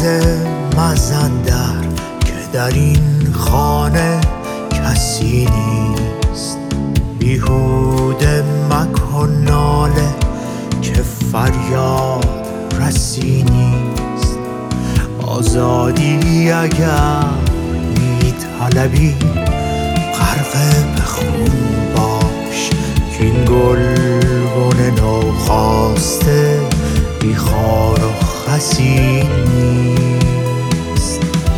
مزندر که در این خانه کسی نیست. بیهوده مکن ناله که فریاد رسی نیست. آزادی اگر میطلبی غرق به خون باش که این گلبن نوخاسته بی خار و خسی نیست.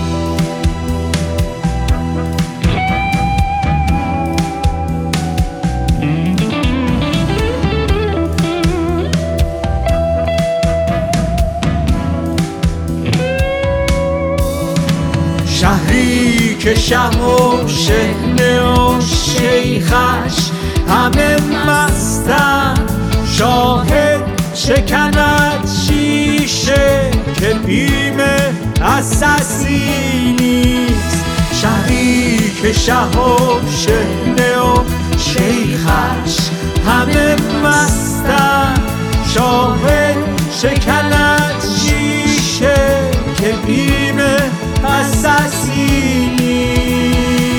شهری که شه و شحنه و شیخش همه مستن، شاهد شکند شیشه که بیم اساسی نیست. شهری که شه و شحنه و شیخش همه مستن، شاهد شکند شیشه که بیم اساسی نیست.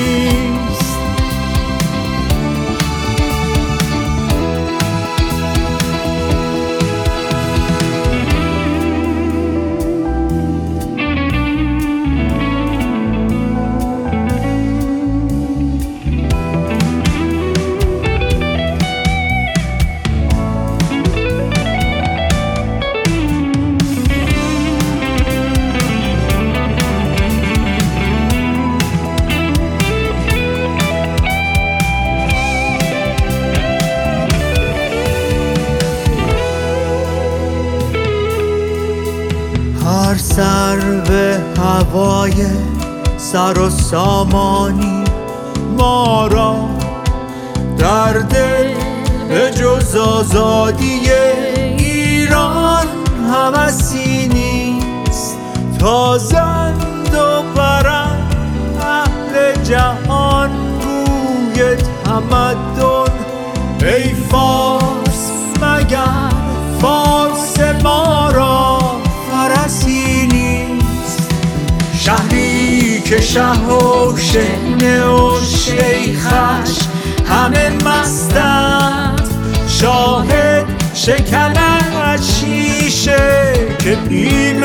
هر سر به هوای سر و سامانی ما را در دل به جز آزادی ایران هوسی نیست. تازند و برند اهل جهان روی تمدن، ای فارس مگر فارس ما را فرسی نیست. شهری که شه و شحنه و شیخش همه مستند، شاهد شکند شیشه که بیم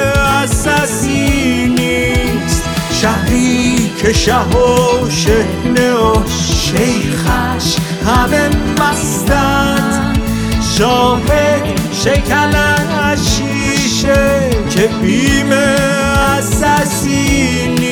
اساسی نیست. شهری که شه و شحنه و شیخش همه مستند، شاهد شکند شیشه که بیم اساسی